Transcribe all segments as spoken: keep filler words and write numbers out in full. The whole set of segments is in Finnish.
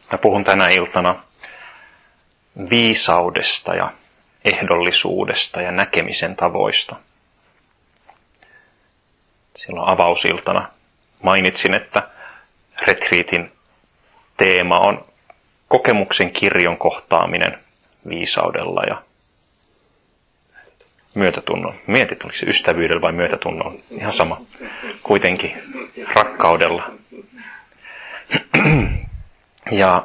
Mä puhun tänä iltana viisaudesta ja ehdollisuudesta ja näkemisen tavoista. Silloin avausiltana mainitsin, että retriitin teema on kokemuksen kirjon kohtaaminen viisaudella ja myötätunnon. Mietit, oliko se ystävyydellä vai myötätunnolla? Ihan sama. Kuitenkin rakkaudella. Ja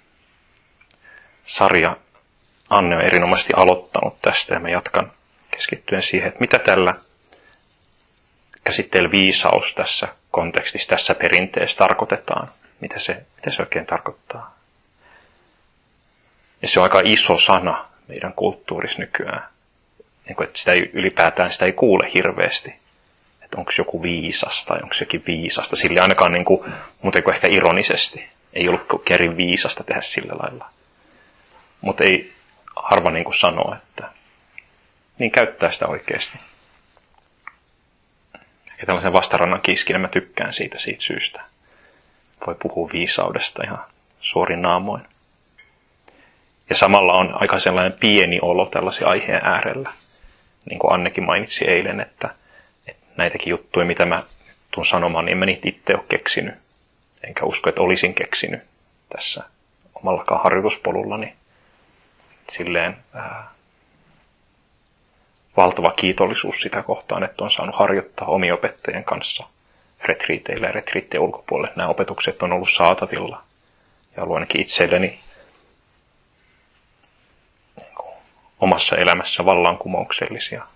sarja Anne on erinomaisesti aloittanut tästä ja mä jatkan keskittyen siihen, että mitä tällä käsitteellä viisaus tässä kontekstissa, tässä perinteessä tarkoitetaan. Mitä se, mitä se oikein tarkoittaa? Ja se on aika iso sana meidän kulttuurissa nykyään. Niin kuin, että sitä ei, ylipäätään sitä ei kuule hirveästi. Että onko joku viisasta tai onko jokin viisasta. Sille ainakaan niin kuin, muuten kuin ehkä ironisesti. Ei ollut kerin viisasta tehdä sillä lailla. Mutta ei harva niin kuin sanoo, että niin käyttää sitä oikeasti. Ja tällaisen vastarannan kiskinä mä tykkään siitä, siitä syystä. Voi puhua viisaudesta ihan suorin naamoin. Ja samalla on aika sellainen pieni olo tällaisen aiheen äärellä. Niin kuin Annekin mainitsi eilen, että, että näitäkin juttuja, mitä mä tuun sanomaan, niin mä niitä itse ole keksinyt. Enkä usko, että olisin keksinyt tässä omallakaan harjoituspolullani. Silleen ää, valtava kiitollisuus sitä kohtaan, että on saanut harjoittaa omien opettajien kanssa retriiteillä ja retriittien ulkopuolelle. Nämä opetukset on ollut saatavilla ja ollut ainakin itselleni niin kuin, omassa elämässä vallankumouksellisia.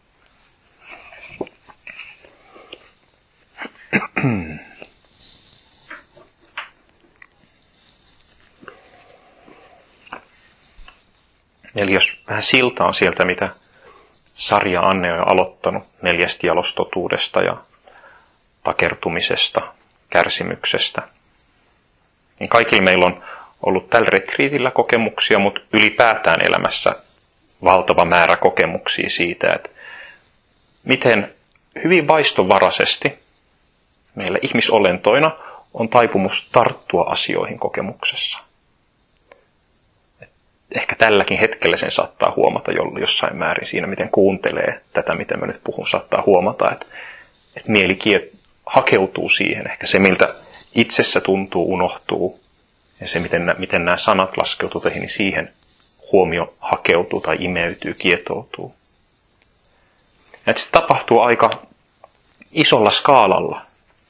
Eli jos vähän silta on sieltä, mitä sarja Anne on jo aloittanut neljästä jalostotuudesta ja takertumisesta, kärsimyksestä, niin kaikilla meillä on ollut tällä retriitillä kokemuksia, mutta ylipäätään elämässä valtava määrä kokemuksia siitä, että miten hyvin vaistovaraisesti meillä ihmisolentoina on taipumus tarttua asioihin kokemuksessa. Ehkä tälläkin hetkellä sen saattaa huomata jossain määrin siinä, miten kuuntelee tätä, mitä mä nyt puhun, saattaa huomata, että, että mieli hakeutuu siihen. Ehkä se, miltä itsessä tuntuu, unohtuu. Ja se, miten, miten nämä sanat laskeutuu teihin, niin siihen huomio hakeutuu tai imeytyy, kietoutuu. Ja että se tapahtuu aika isolla skaalalla.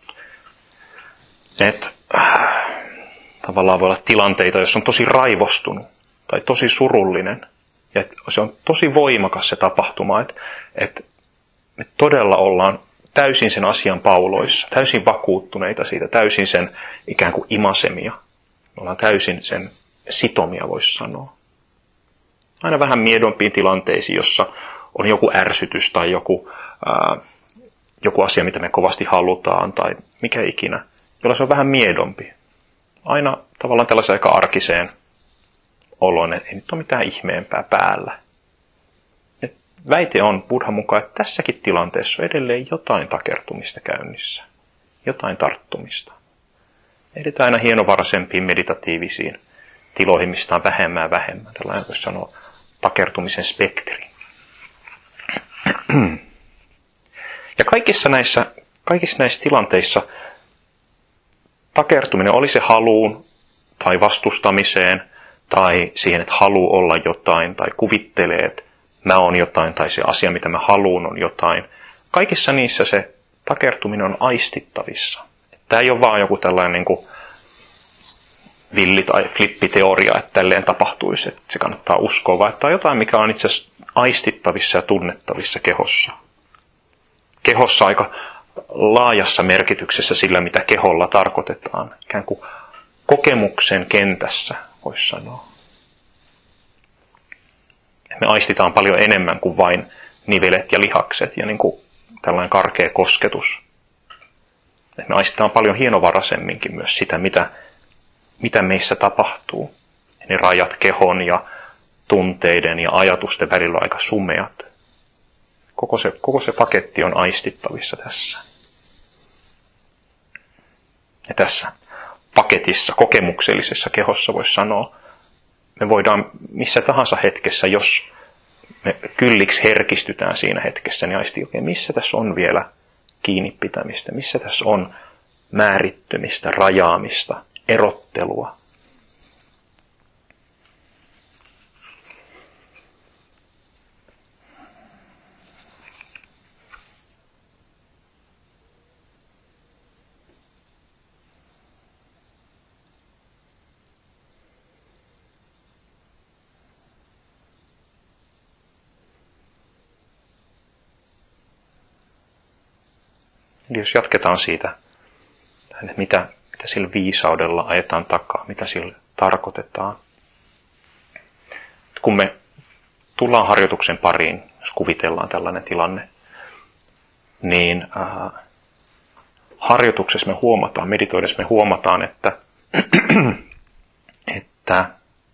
Että äh, tavallaan voi olla tilanteita, jos on tosi raivostunut tai tosi surullinen. Ja se on tosi voimakas se tapahtuma, että, että me todella ollaan täysin sen asian pauloissa, täysin vakuuttuneita siitä, täysin sen ikään kuin imasemia. Me ollaan täysin sen sitomia, voisi sanoa. Aina vähän miedompiin tilanteisiin, jossa on joku ärsytys tai joku, ää, joku asia, mitä me kovasti halutaan tai mikä ikinä, jolla se on vähän miedompi. Aina tavallaan tällaisen aika arkiseen oloon, että ei nyt ole mitään ihmeempää päällä. Et väite on Buddhan mukaan, että tässäkin tilanteessa on edelleen jotain takertumista käynnissä, jotain tarttumista. Edetään aina hienovaraisempiin meditatiivisiin tiloihin, mistä on vähemmän ja vähemmän. Tällainen voisi sanoa takertumisen spektri. Ja kaikissa näissä, kaikissa näissä tilanteissa takertuminen, oli se haluun tai vastustamiseen, tai siihen, että haluaa olla jotain, tai kuvittelee, että mä oon jotain, tai se asia, mitä mä haluun, on jotain. Kaikissa niissä se takertuminen on aistittavissa. Tämä ei ole vaan joku tällainen niin kuin villi- tai flippiteoria, että tälleen tapahtuisi, että se kannattaa uskoa, vaan että on jotain, mikä on itse asiassa aistittavissa ja tunnettavissa kehossa. Kehossa aika laajassa merkityksessä sillä, mitä keholla tarkoitetaan. Ikään kuin kokemuksen kentässä, voisi sanoa. Me aistitaan paljon enemmän kuin vain nivelet ja lihakset ja niin kuin tällainen karkea kosketus. Me aistitaan paljon hienovaraisemminkin myös sitä, mitä, mitä meissä tapahtuu. Ne rajat kehon ja tunteiden ja ajatusten välillä on aika sumeat. Koko se, koko se paketti on aistittavissa tässä. Ja tässä paketissa, kokemuksellisessa kehossa voisi sanoa. Me voidaan missä tahansa hetkessä, jos me kylliksi herkistytään siinä hetkessä, niin aistii, okay, missä tässä on vielä kiinni pitämistä, missä tässä on määrittymistä, rajaamista, erottelua. Eli jos jatketaan siitä, että mitä, mitä sillä viisaudella ajetaan takaa, mitä sillä tarkoitetaan. Kun me tullaan harjoituksen pariin, jos kuvitellaan tällainen tilanne, niin äh, harjoituksessa me huomataan, meditoidessa me huomataan, että, että,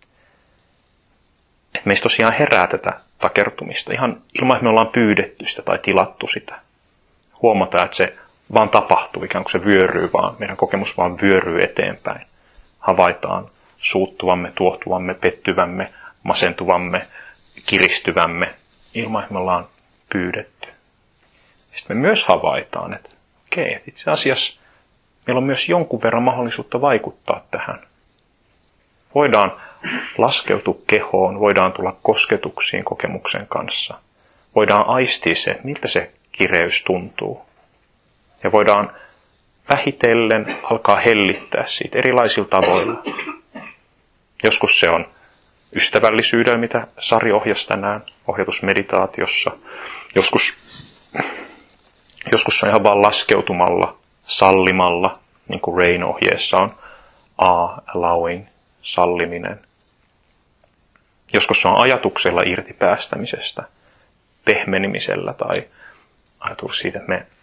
että meistä tosiaan herää tätä takertumista, ihan ilman, että me ollaan pyydetty sitä tai tilattu sitä. Huomataan, että se vaan tapahtuu, ikään kuin se vyöryy vaan, meidän kokemus vaan vyöryy eteenpäin. Havaitaan suuttuvamme, tuohtuvamme, pettyvämme, masentuvamme, kiristyvämme, ilman että me ollaan pyydetty. Sitten me myös havaitaan, että okei, että itse asiassa meillä on myös jonkun verran mahdollisuutta vaikuttaa tähän. Voidaan laskeutua kehoon, voidaan tulla kosketuksiin kokemuksen kanssa. Voidaan aistia se, miltä se kireys tuntuu. Ja voidaan vähitellen alkaa hellittää siitä erilaisilla tavoilla. Joskus se on ystävällisyydellä, mitä Sari ohjasi tänään ohjatusmeditaatiossa. Joskus, joskus se on ihan vaan laskeutumalla, sallimalla, niin kuin Rain ohjeessa on A, allowing, salliminen. Joskus se on ajatuksella irti päästämisestä, pehmenimisellä tai ajatus siitä, että me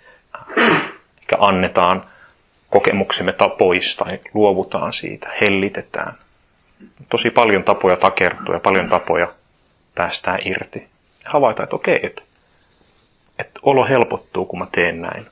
annetaan kokemuksemme pois tai luovutaan siitä, hellitetään. Tosi paljon tapoja takertua ja paljon tapoja päästään irti. Havaitaan, että okei, että, että olo helpottuu, kun mä teen näin.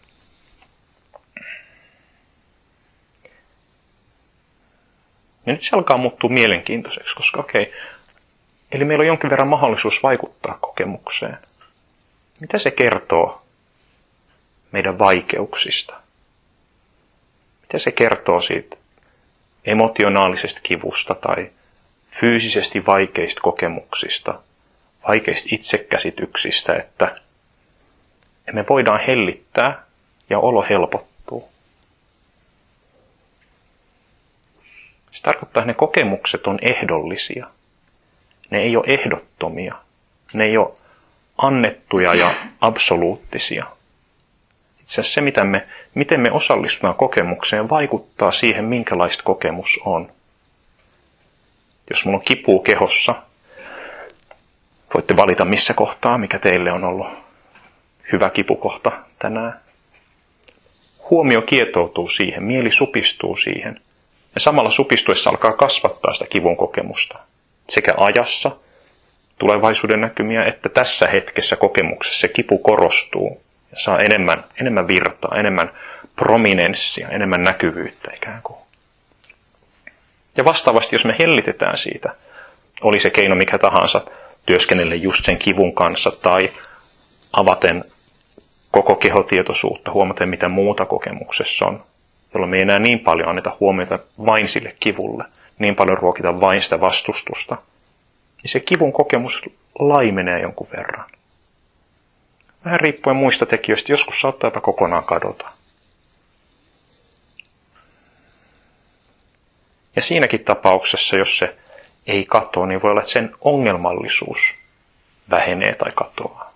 Ja nyt se alkaa muuttua mielenkiintoiseksi, koska okei, eli meillä on jonkin verran mahdollisuus vaikuttaa kokemukseen. Mitä se kertoo meidän vaikeuksista? Mitä se kertoo siitä emotionaalisesta kivusta tai fyysisesti vaikeista kokemuksista, vaikeista itsekäsityksistä, että me voidaan hellittää ja olo helpottuu? Se tarkoittaa, että ne kokemukset on ehdollisia. Ne ei ole ehdottomia. Ne ei ole annettuja ja absoluuttisia. Itse asiassa se, mitä me, miten me osallistutaan kokemukseen, vaikuttaa siihen, minkälaista kokemus on. Jos mulla on kipua kehossa, voitte valita missä kohtaa, mikä teille on ollut hyvä kipukohta tänään. Huomio kietoutuu siihen, mieli supistuu siihen. Ja samalla supistuessa alkaa kasvattaa sitä kivun kokemusta. Sekä ajassa, tulevaisuuden näkymiä, että tässä hetkessä kokemuksessa se kipu korostuu. Ja saa enemmän, enemmän virtaa, enemmän prominenssia, enemmän näkyvyyttä ikään kuin. Ja vastaavasti, jos me hellitetään siitä, oli se keino mikä tahansa, työskennellä just sen kivun kanssa tai avaten koko kehotietoisuutta, huomaten mitä muuta kokemuksessa on, jolloin me ei enää niin paljon anneta huomiota vain sille kivulle, niin paljon ruokita vain sitä vastustusta, niin se kivun kokemus laimenee jonkun verran. Vähän riippuen muista tekijöistä, joskus saattaa jopa kokonaan kadota. Ja siinäkin tapauksessa, jos se ei katoa, niin voi olla, että sen ongelmallisuus vähenee tai katoaa.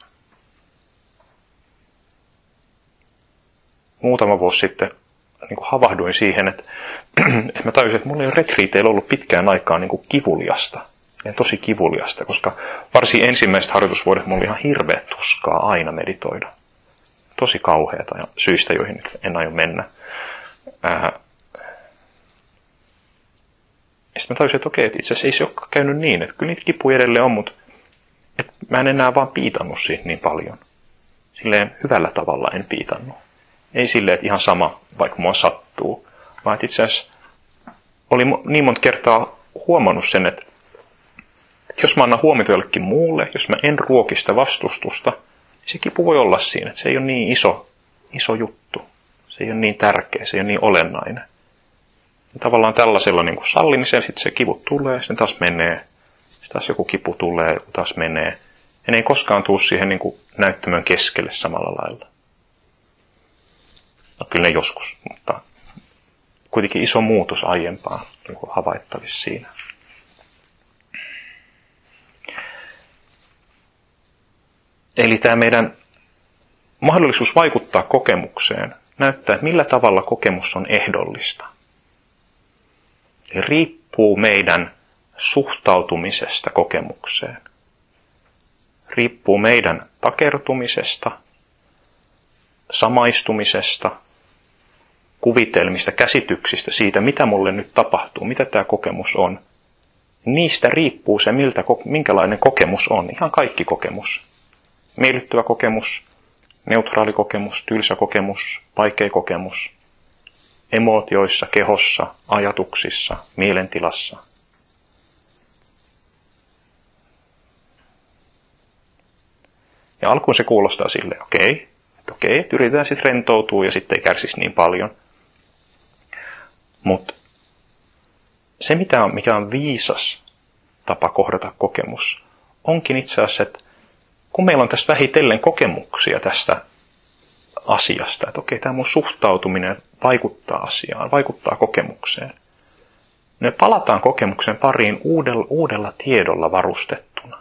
Muutama vuosi sitten niin kuin havahduin siihen, että, että mä tajusin, että mulla ei ole retriiteillä ollut pitkään aikaa niin kuin kivuliasta. Ja tosi kivuliasta, koska varsin ensimmäiset harjoitusvuodet mulla oli ihan hirveä tuskaa aina meditoida. Tosi kauheata ja syistä, joihin en aio mennä. Ää, ja sitten mä tajusin, että okei, että itse asiassa ei se olekaan käynyt niin, että kyllä niitä kipuja edelleen on, mutta että mä en enää vaan piitannut siitä niin paljon. Silleen hyvällä tavalla en piitannut. Ei silleen, että ihan sama, vaikka mua sattuu, vaan että itse asiassa oli niin monta kertaa huomannut sen, että jos mä annan huomiota jollekin muulle, jos mä en ruoki sitä vastustusta, niin se kipu voi olla siinä, että se ei ole niin iso, iso juttu. Se ei ole niin tärkeä, se ei ole niin olennainen. Ja tavallaan tällaisella niin kuin sallimisen sitten se kivu tulee, sitten taas menee, sitten taas joku kipu tulee, joku taas menee. Ja ne ei koskaan tule siihen niin kuin näyttämön keskelle samalla lailla. No kyllä ne joskus, mutta kuitenkin iso muutos aiempaan niin kuin havaittavissa siinä. Eli tämä meidän mahdollisuus vaikuttaa kokemukseen näyttää, että millä tavalla kokemus on ehdollista. Eli riippuu meidän suhtautumisesta kokemukseen. Riippuu meidän takertumisesta, samaistumisesta, kuvitelmista, käsityksistä siitä, mitä mulle nyt tapahtuu, mitä tämä kokemus on. Niistä riippuu se, miltä, minkälainen kokemus on. Ihan kaikki kokemus. Miellyttävä kokemus, neutraali kokemus, tylsä kokemus, vaikea kokemus. Emootioissa, kehossa, ajatuksissa, mielentilassa. Ja alkuun se kuulostaa silleen, okei, että okei, että yritetään sitten rentoutua ja sitten ei kärsisi niin paljon. Mutta se, mikä on, mikä on viisas tapa kohdata kokemus, onkin itse asiassa, että kun meillä on tässä vähitellen kokemuksia tästä asiasta, että okei, tämä mun suhtautuminen vaikuttaa asiaan, vaikuttaa kokemukseen. Me palataan kokemuksen pariin uudella, uudella tiedolla varustettuna.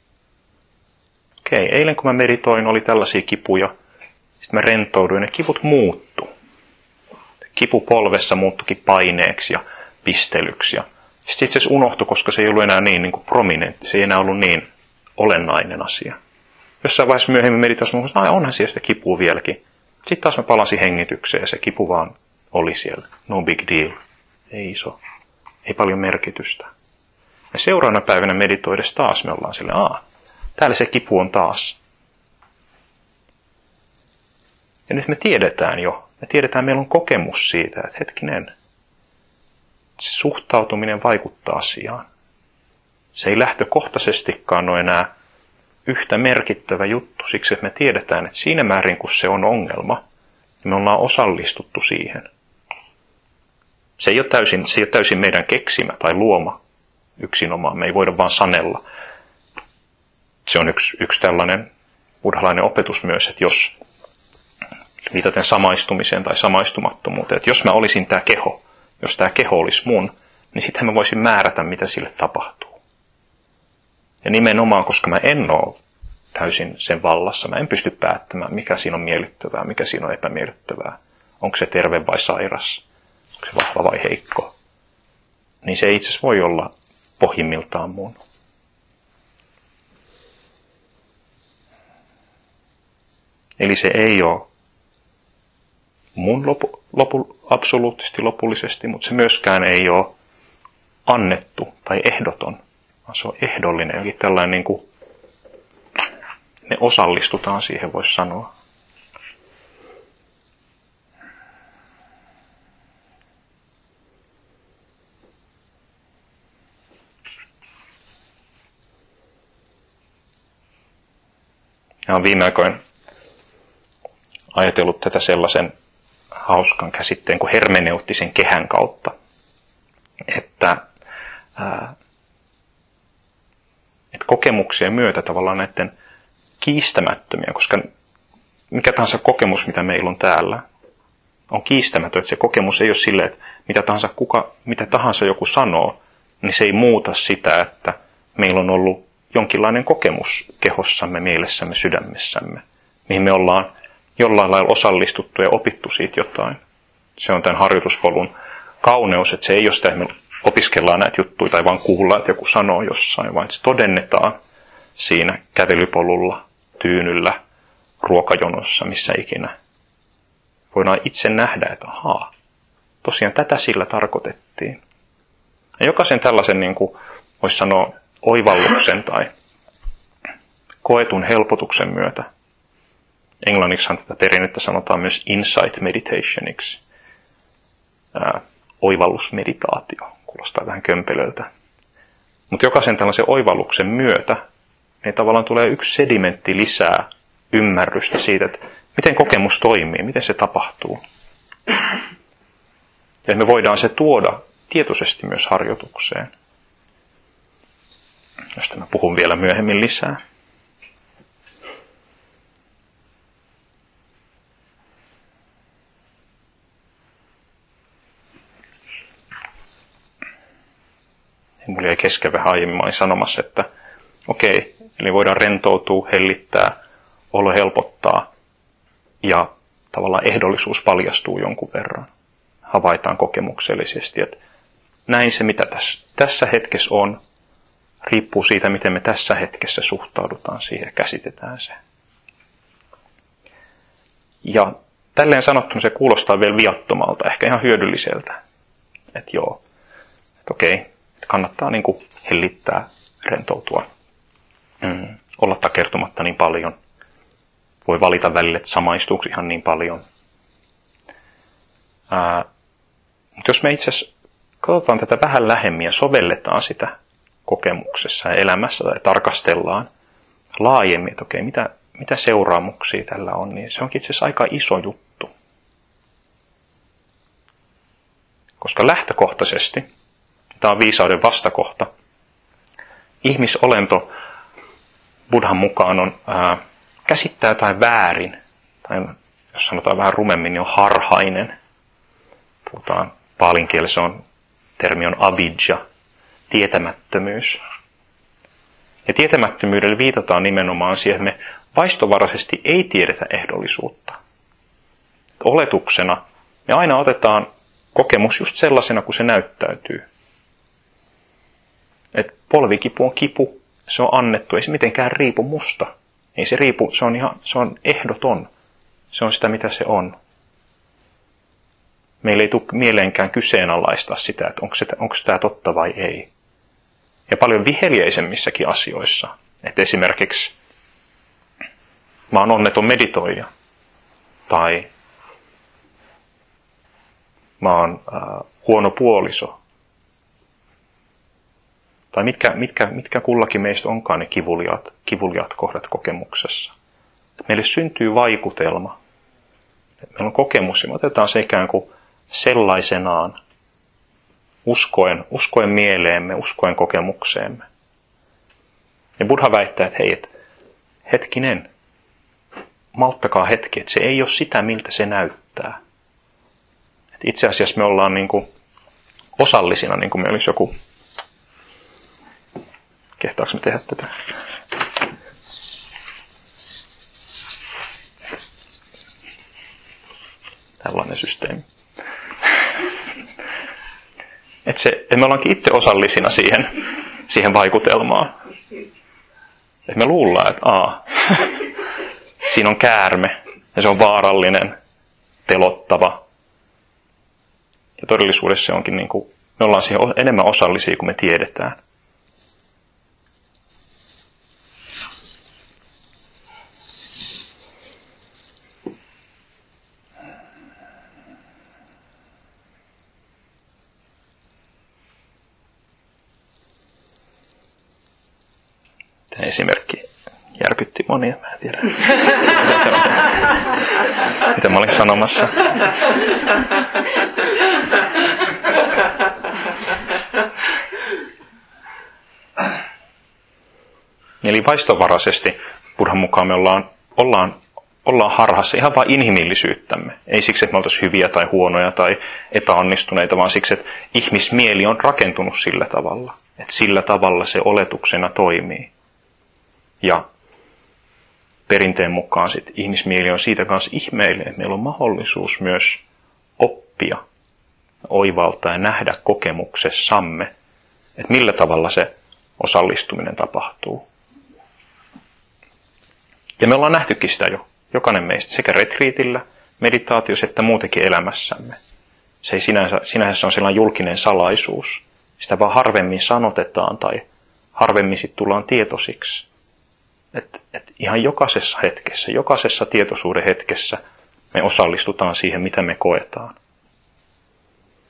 Okei, eilen kun mä meditoin, oli tällaisia kipuja, sitten mä rentouduin ja kivut muuttu. Kipu polvessa muuttukin paineeksi ja pistelyksi. Ja sitten itse asiassa unohtui, koska se ei ollut enää niin, niin kuin prominentti, se ei enää ollut niin olennainen asia. Jossain vaiheessa myöhemmin meditoin, että onhan siellä sitä kipua vieläkin. Sitten taas mä palasin hengitykseen ja se kipu vaan oli siellä. No big deal. Ei iso. Ei paljon merkitystä. Ja seuraavana päivänä meditoidessa taas me ollaan silleen, aah, täällä se kipu on taas. Ja nyt me tiedetään jo. Me tiedetään, meillä on kokemus siitä, että hetkinen, se suhtautuminen vaikuttaa asiaan. Se ei lähtökohtaisestikaan ole enää yhtä merkittävä juttu, siksi että me tiedetään, että siinä määrin kun se on ongelma, me ollaan osallistuttu siihen. Se ei ole täysin, se ei ole täysin meidän keksimä tai luoma yksinomaan, me ei voida vaan sanella. Se on yksi, yksi tällainen buddhalainen opetus myös, että jos viitaten samaistumiseen tai samaistumattomuuteen, että jos mä olisin tämä keho, jos tämä keho olisi mun, niin sitten mä voisin määrätä, mitä sille tapahtuu. Ja nimenomaan, koska mä en ole täysin sen vallassa, mä en pysty päättämään, mikä siinä on miellyttävää, mikä siinä on epämiellyttävää. Onko se terve vai sairas, onko se vahva vai heikko. Niin se ei itse asiassa voi olla pohjimmiltaan mun. Eli se ei ole mun lopu, lopu, absoluuttisesti lopullisesti, mutta se myöskään ei ole annettu tai ehdoton. Se on ehdollinen, jokin tällainen niin kuin, me osallistutaan siihen, voisi sanoa. Ja olen viime aikoina ajatellut tätä sellaisen hauskan käsitteen kuin hermeneuttisen kehän kautta, että ää, että kokemuksien myötä tavallaan näiden kiistämättömiä, koska mikä tahansa kokemus, mitä meillä on täällä, on kiistämätön, että se kokemus ei ole silleen, että mitä tahansa, kuka, mitä tahansa joku sanoo, niin se ei muuta sitä, että meillä on ollut jonkinlainen kokemus kehossamme, mielessämme, sydämessämme, mihin me ollaan jollain lailla osallistuttu ja opittu siitä jotain. Se on tämän harjoituspolun kauneus, että se ei ole sitä, että me opiskellaan näitä juttuja tai vaan kuullaan, että joku sanoo jossain, vaan se todennetaan siinä kävelypolulla, tyynyllä, ruokajonossa, missä ikinä. Voidaan itse nähdä, että ahaa, tosiaan tätä sillä tarkoitettiin. Ja jokaisen tällaisen, niin kuin voisi sanoa, oivalluksen tai koetun helpotuksen myötä, englanniksi tätä perinnettä sanotaan myös insight meditationiksi, ää, oivallusmeditaatio. Kuulostaa vähän kömpelöltä. Mutta jokaisen tällaisen oivalluksen myötä niin tavallaan tulee yksi sedimentti lisää ymmärrystä siitä, että miten kokemus toimii, miten se tapahtuu. Ja me voidaan se tuoda tietoisesti myös harjoitukseen, josta mä puhun vielä myöhemmin lisää. Mulla jäi kesken vähän aiemmin, mä olin sanomassa, että okei, eli voidaan rentoutua, hellittää, olo helpottaa ja tavallaan ehdollisuus paljastuu jonkun verran. Havaitaan kokemuksellisesti, että näin se mitä tässä, tässä hetkessä on, riippuu siitä, miten me tässä hetkessä suhtaudutaan siihen ja käsitetään se. Ja tälleen sanottuna se kuulostaa vielä viattomalta, ehkä ihan hyödylliseltä. Että joo, että okei, kannattaa niin kuin hellittää, rentoutua, mm, olla takertumatta niin paljon. Voi valita välillä, että samaistuuko ihan niin paljon. Ää, mutta jos me itse asiassa katsotaan tätä vähän lähemmin ja sovelletaan sitä kokemuksessa ja elämässä tai tarkastellaan laajemmin, että okei, mitä, mitä seuraamuksia tällä on, niin se onkin itse asiassa aika iso juttu. Koska lähtökohtaisesti, tämä on viisauden vastakohta, ihmisolento Buddhan mukaan on, ää, käsittää jotain väärin, tai jos sanotaan vähän rumemmin, niin on harhainen. Puhutaan paalin kielessä, on, termi on avidja, tietämättömyys. Ja tietämättömyydellä viitataan nimenomaan siihen, että me vaistovaraisesti ei tiedetä ehdollisuutta. Oletuksena me aina otetaan kokemus just sellaisena, kuin se näyttäytyy. Että polvikipu on kipu, se on annettu, ei se mitenkään riipu musta. Ei se riipu, se on, ihan, se on ehdoton. Se on sitä, mitä se on. Meillä ei tule mieleenkään kyseenalaistaa sitä, että onko, se, onko tämä totta vai ei. Ja paljon viheliäisemmissäkin asioissa. Että esimerkiksi mä oon onneton meditoija. Tai mä oon äh, huono puoliso. Tai mitkä, mitkä, mitkä kullakin meistä onkaan ne kivuliaat, kivuliaat kohdat kokemuksessa. Meille syntyy vaikutelma. Meillä on kokemus ja me otetaan se ikään kuin sellaisenaan, uskoen, uskoen mieleemme, uskoen kokemukseemme. Ja Buddha väittää, että hei, et, hetkinen, malttakaa hetki, että se ei ole sitä, miltä se näyttää. Et itse asiassa me ollaan niin kuin osallisina, niin kuin me olisi joku. Kehtaanko me tehdä tätä? Tällainen systeemi. Että se, et me ollaankin itse osallisina siihen, siihen vaikutelmaan. Että me luullaan, että aa, siinä on käärme ja se on vaarallinen, telottava. Ja todellisuudessa se onkin niin kuin, me ollaan siihen enemmän osallisia kuin me tiedetään. Tämä esimerkki järkytti monia, mä en tiedä. Mitä mä olin sanomassa? Eli vaistovaraisesti Buddhan mukaan me ollaan, ollaan, ollaan harhassa ihan vain inhimillisyyttämme. Ei siksi, että me oltaisiin hyviä tai huonoja tai epäonnistuneita, vaan siksi, että ihmismieli on rakentunut sillä tavalla. Että sillä tavalla se oletuksena toimii. Ja perinteen mukaan sit ihmismieli on siitä kanssa ihmeellinen, että meillä on mahdollisuus myös oppia, oivaltaa ja nähdä kokemuksessamme, että millä tavalla se osallistuminen tapahtuu. Ja me ollaan nähtykin sitä jo, jokainen meistä, sekä retriitillä, meditaatiossa että muutenkin elämässämme. Se ei sinänsä, sinänsä on sellainen julkinen salaisuus. Sitä vaan harvemmin sanotetaan tai harvemmin sit tullaan tietoisiksi. Että et ihan jokaisessa hetkessä, jokaisessa tietoisuuden hetkessä me osallistutaan siihen, mitä me koetaan.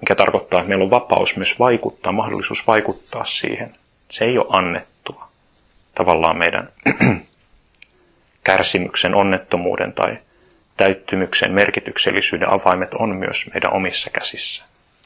mikä tarkoittaa, että meillä on vapaus myös vaikuttaa, mahdollisuus vaikuttaa siihen. Se ei ole annettua. Tavallaan meidän kärsimyksen, onnettomuuden tai täyttymyksen, merkityksellisyyden avaimet on myös meidän omissa käsissä.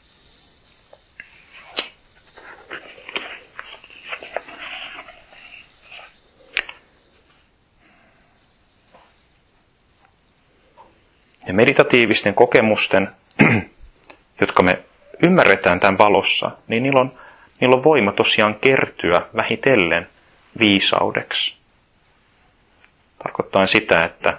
Ja meditatiivisten kokemusten, jotka me ymmärretään tämän valossa, niin niillä on, niillä on voima tosiaan kertyä vähitellen viisaudeksi. Tarkoittaa sitä, että,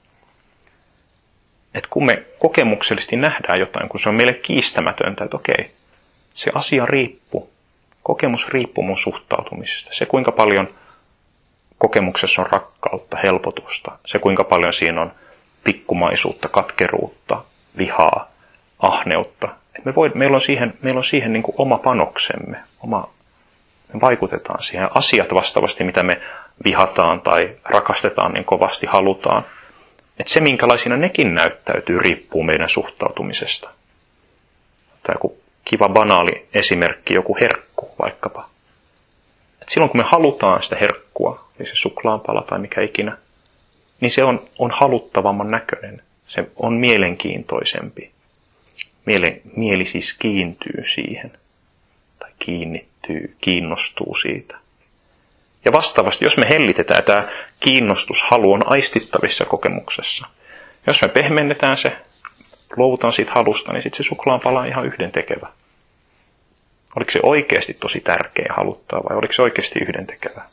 että kun me kokemuksellisesti nähdään jotain, kun se on meille kiistämätöntä, että okei, se asia riippuu, kokemus riippuu mun suhtautumisesta. Se, kuinka paljon kokemuksessa on rakkautta, helpotusta, se, kuinka paljon siinä on pikkumaisuutta, katkeruutta, vihaa, ahneutta. Me voi, meillä on siihen, meillä on siihen niin kuin oma panoksemme, oma, me vaikutetaan siihen. Asiat vastaavasti, mitä me vihataan tai rakastetaan niin kovasti, halutaan. Että se, minkälaisina nekin näyttäytyy, riippuu meidän suhtautumisesta. Tai joku kiva banaali esimerkki, joku herkku vaikkapa. Et silloin kun me halutaan sitä herkkua, eli se suklaanpala tai mikä ikinä, niin se on, on haluttavamman näköinen. Se on mielenkiintoisempi. Miele, mieli siis kiintyy siihen. Tai kiinnittyy, kiinnostuu siitä. Ja vastaavasti, jos me hellitetään, tämä kiinnostushalu on aistittavissa kokemuksessa. Jos me pehmennetään se, luovutaan siitä halusta, niin sitten se suklaanpala on ihan yhdentekevä. Oliko se oikeasti tosi tärkeä haluttaa vai oliko se oikeasti yhdentekevä?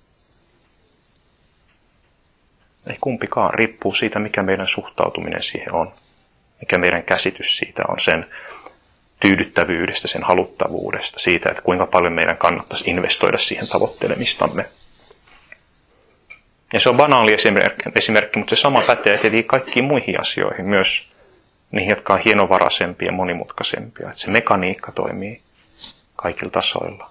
Ei kumpikaan, riippuu siitä, mikä meidän suhtautuminen siihen on. Mikä meidän käsitys siitä on, sen tyydyttävyydestä, sen haluttavuudesta, siitä, että kuinka paljon meidän kannattaisi investoida siihen tavoittelemistamme. Ja se on banaali esimerkki, mutta se sama pätee tietenkin kaikkiin muihin asioihin, myös niihin, jotka on hienovaraisempia ja monimutkaisempia. Että se mekaniikka toimii kaikilla tasoilla.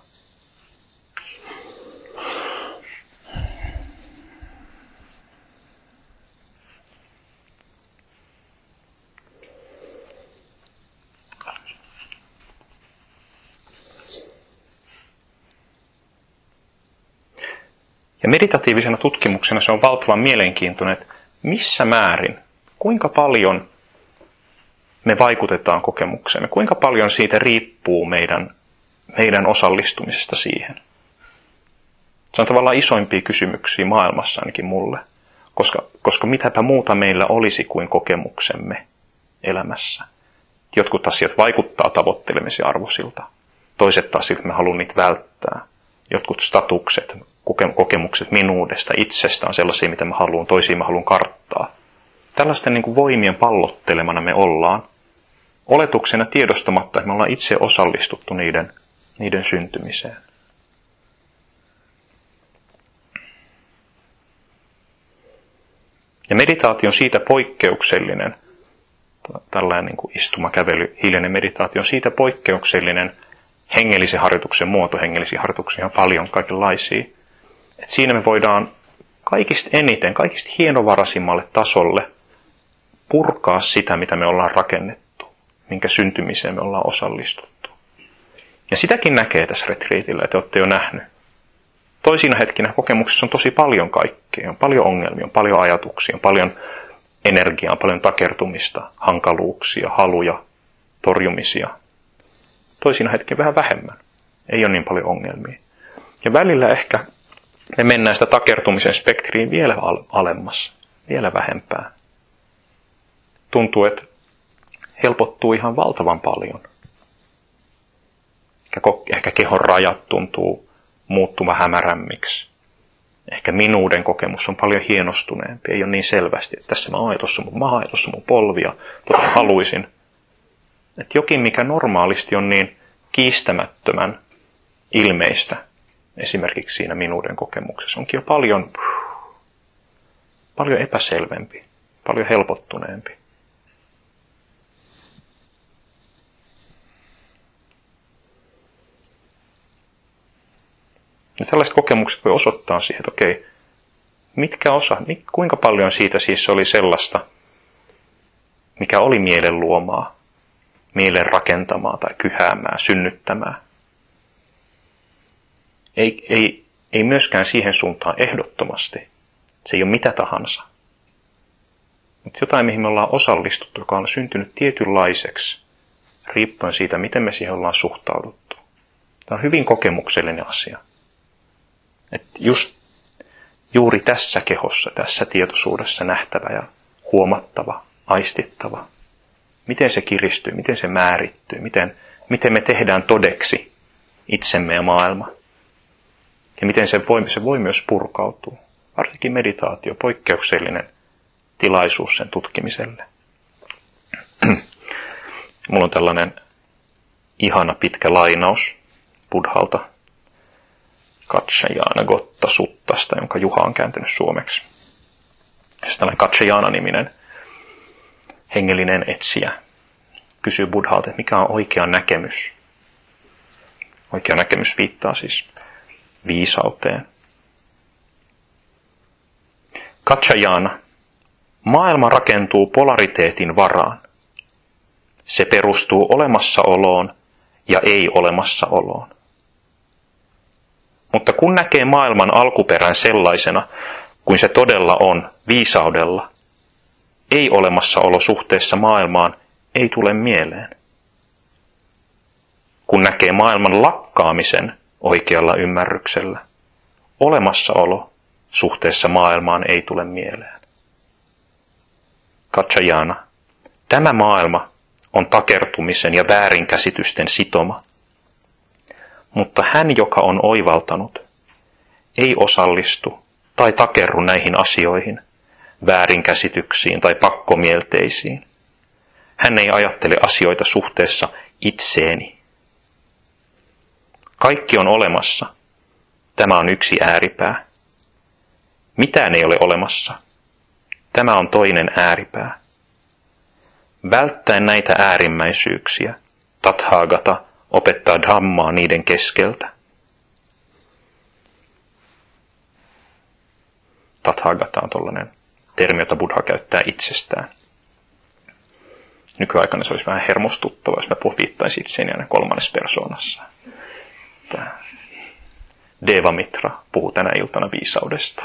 Ja meditatiivisena tutkimuksena se on valtavan mielenkiintoinen, että missä määrin, kuinka paljon me vaikutetaan kokemukseemme, kuinka paljon siitä riippuu meidän, meidän osallistumisesta siihen. Se on tavallaan isoimpia kysymyksiä maailmassa ainakin mulle, koska, koska mitäpä muuta meillä olisi kuin kokemuksemme elämässä. Jotkut asiat vaikuttaa tavoittelemisen arvoisilta, toiset taas siltä me haluamme niitä välttää. Jotkut statukset, kokemukset minuudesta, itsestä on sellaisia, mitä mä haluan, toisia mä haluan karttaa. Tällaisten niin kuin voimien pallottelemana me ollaan, oletuksena tiedostamatta, että me ollaan itse osallistuttu niiden, niiden syntymiseen. Ja meditaatio on siitä poikkeuksellinen, tällainen niin kuin istumakävely, hiljainen meditaatio on siitä poikkeuksellinen hengellisen harjoituksen muoto, hengellisiä harjoituksia on paljon kaikenlaisia. Et siinä me voidaan kaikista eniten, kaikista hienovarasimmalle tasolle purkaa sitä, mitä me ollaan rakennettu, minkä syntymiseen me ollaan osallistuttu. Ja sitäkin näkee tässä retriitillä, että olette jo nähnyt. Toisina hetkinä kokemuksessa on tosi paljon kaikkea, on paljon ongelmia, on paljon ajatuksia, on paljon energiaa, on paljon takertumista, hankaluuksia, haluja, torjumisia. Toisina hetkinä vähän vähemmän, ei ole niin paljon ongelmia. Ja välillä ehkä me mennään sitä takertumisen spektriin vielä alemmas, vielä vähempään. Tuntuu, että helpottuu ihan valtavan paljon. Ehkä kehon rajat tuntuu muuttuva hämärämmiksi. Ehkä minuuden kokemus on paljon hienostuneempi. Ei ole niin selvästi, että tässä mä oon, tuossa mun maha, tuossa mun polvia, tuota haluaisin. Että jokin, mikä normaalisti on niin kiistämättömän ilmeistä, esimerkiksi siinä minuuden kokemuksessa, onkin jo paljon, paljon epäselvempi, paljon helpottuneempi. Ja tällaiset kokemukset voi osoittaa siihen, että okei, mitkä osa, kuinka paljon siitä siis oli sellaista, mikä oli mielen luomaa, mielen rakentamaa tai kyhäämää, synnyttämää. Ei, ei, ei myöskään siihen suuntaan ehdottomasti. Se ei ole mitä tahansa. Mutta jotain, mihin me ollaan osallistuttu, joka on syntynyt tietynlaiseksi, riippuen siitä, miten me siihen ollaan suhtauduttu. Tämä on hyvin kokemuksellinen asia. Että just juuri tässä kehossa, tässä tietoisuudessa nähtävä ja huomattava, aistittava, miten se kiristyy, miten se määrittyy, miten, miten me tehdään todeksi itsemme ja maailma. Ja miten se voi, se voi myös purkautua. Varsinkin meditaatio, poikkeuksellinen tilaisuus sen tutkimiselle. Mulla on tällainen ihana pitkä lainaus Buddhalta, Kaccayana Gotta Suttasta, jonka Juha on kääntynyt suomeksi. Siis tällainen Kaccayana-niminen hengellinen etsijä kysyy Buddhalta, että mikä on oikea näkemys. Oikea näkemys viittaa siis viisauteen. Kaccayana. Maailma rakentuu polariteetin varaan. Se perustuu olemassaoloon ja ei-olemassaoloon. Mutta kun näkee maailman alkuperän sellaisena, kuin se todella on, viisaudella, ei-olemassaolo suhteessa maailmaan ei tule mieleen. Kun näkee maailman lakkaamisen oikealla ymmärryksellä, olemassaolo suhteessa maailmaan ei tule mieleen. Kaccayana. Tämä maailma on takertumisen ja väärinkäsitysten sitoma. Mutta hän, joka on oivaltanut, ei osallistu tai takerru näihin asioihin, väärinkäsityksiin tai pakkomielteisiin. Hän ei ajattele asioita suhteessa itseeni. Kaikki on olemassa. Tämä on yksi ääripää. Mitään ei ole olemassa. Tämä on toinen ääripää. Välttäen näitä äärimmäisyyksiä, Tathagata opettaa dhammaa niiden keskeltä. Tathagata on tollainen termi, jota Buddha käyttää itsestään. Nykyaikana se olisi vähän hermostuttava, jos mä viittaisin itseäni aina kolmannessa persoonassa. Tämä Devamitra puhuu tänä iltana viisaudesta.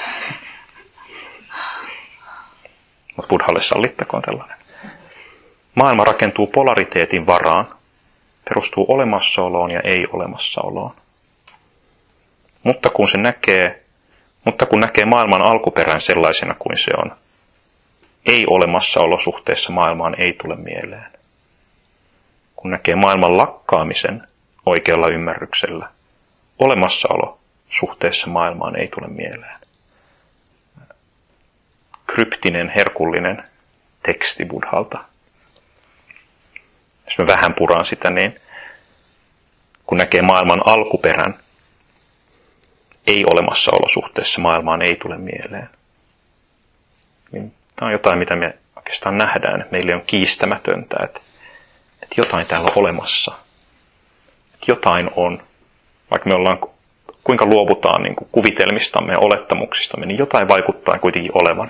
Mutta Buddhalle sallittakoon tällainen. Maailma rakentuu polariteetin varaan, perustuu olemassaoloon ja ei-olemassaoloon. Mutta kun se näkee, mutta kun näkee maailman alkuperän sellaisena kuin se on, ei-olemassaolo suhteessa maailmaan ei tule mieleen. Kun näkee maailman lakkaamisen oikealla ymmärryksellä, olemassaolo suhteessa maailmaan ei tule mieleen. Kryptinen, herkullinen teksti Buddhalta. Jos mä vähän puraan sitä, niin kun näkee maailman alkuperän, ei olemassaolo suhteessa maailmaan ei tule mieleen. Niin tämä on jotain, mitä me oikeastaan nähdään. Meille on kiistämätöntä, että, että jotain täällä on olemassa. Että jotain on. Vaikka me ollaan, kuinka luovutaan niin kuin kuvitelmistamme ja olettamuksistamme, niin jotain vaikuttaa kuitenkin olevan.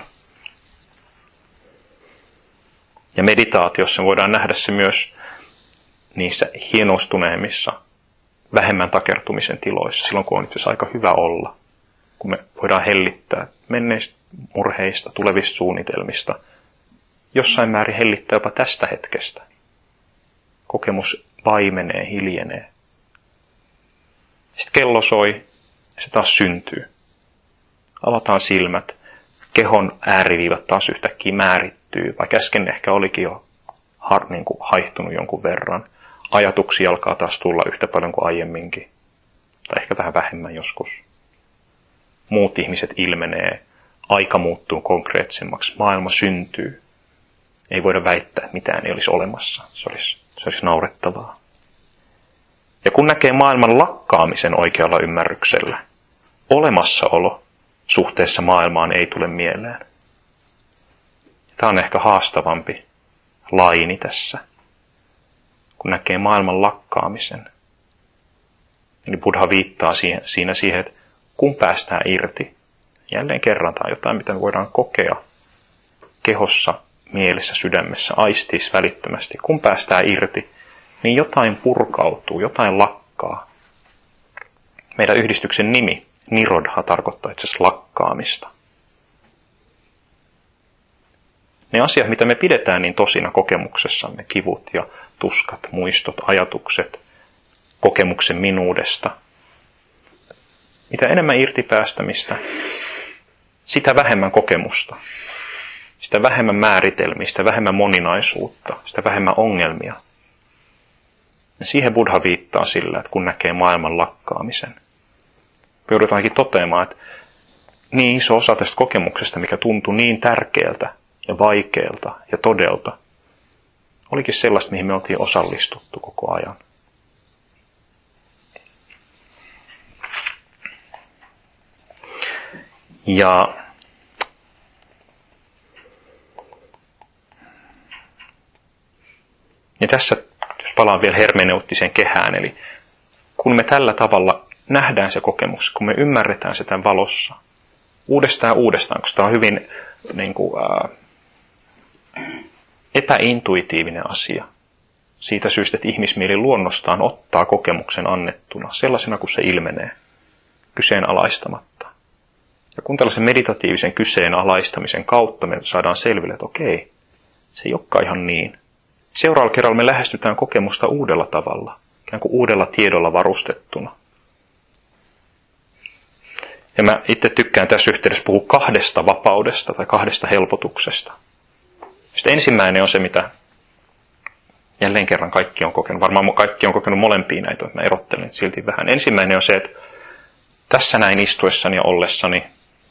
Ja meditaatiossa voidaan nähdä se myös niissä hienostuneemmissa, vähemmän takertumisen tiloissa, silloin kun on itse asiassa aika hyvä olla. Kun me voidaan hellittää menneistä murheista, tulevista suunnitelmista, jossain määrin hellittää jopa tästä hetkestä. Kokemus vaimenee, hiljenee. Sitten kello soi, ja se taas syntyy. Avataan silmät, kehon ääriviivat taas yhtäkkiä määrittyy, vaikka äsken ehkä olikin jo har, niin kuin haihtunut jonkun verran. Ajatuksia alkaa taas tulla yhtä paljon kuin aiemminkin, tai ehkä vähän vähemmän joskus. Muut ihmiset ilmenee, aika muuttuu konkreettisemmaksi, maailma syntyy. Ei voida väittää, että mitään ei olisi olemassa. Se olisi, se olisi naurettavaa. Ja kun näkee maailman lakkaamisen oikealla ymmärryksellä, olemassaolo suhteessa maailmaan ei tule mieleen. Tämä on ehkä haastavampi laini tässä, kun näkee maailman lakkaamisen. Eli Buddha viittaa siihen, siinä siihen, että kun päästään irti, jälleen kerran tämä on jotain, mitä me voidaan kokea kehossa mielessä, sydämessä aistis välittömästi. Kun päästään irti, niin jotain purkautuu, jotain lakkaa. Meidän yhdistyksen nimi, Nirodha, tarkoittaa itse asiassa lakkaamista. Ne asiat, mitä me pidetään niin tosina kokemuksessamme, kivut ja tuskat, muistot, ajatukset, kokemuksen minuudesta. Mitä enemmän irtipäästämistä, sitä vähemmän kokemusta, sitä vähemmän määritelmiä, sitä vähemmän moninaisuutta, sitä vähemmän ongelmia. Ja siihen Buddha viittaa sillä, että kun näkee maailman lakkaamisen. Joudutaankin toteamaan, että niin iso osa tästä kokemuksesta, mikä tuntui niin tärkeältä ja vaikealta ja todelta, olikin sellaista, mihin me oltiin osallistuttu koko ajan. Ja Ja tässä, jos palaan vielä hermeneuttiseen kehään, eli kun me tällä tavalla nähdään se kokemus, kun me ymmärretään se tämän valossa, uudestaan ja uudestaan, koska tämä on hyvin niin kuin, ää, epäintuitiivinen asia, siitä syystä, että ihmismieli luonnostaan ottaa kokemuksen annettuna, sellaisena kuin se ilmenee, kyseenalaistamatta. Ja kun tällaisen meditatiivisen kyseenalaistamisen kautta me saadaan selville, että okei, se ei olekaan ihan niin. Seuraavalla kerralla me lähestytään kokemusta uudella tavalla, ikään kuin uudella tiedolla varustettuna. Ja mä itse tykkään tässä yhteydessä puhua kahdesta vapaudesta tai kahdesta helpotuksesta. Sitten ensimmäinen on se, mitä jälleen kerran kaikki on kokenut. Varmaan kaikki on kokenut molempia näitä, että mä erottelen silti vähän. Ensimmäinen on se, että tässä näin istuessani ja ollessani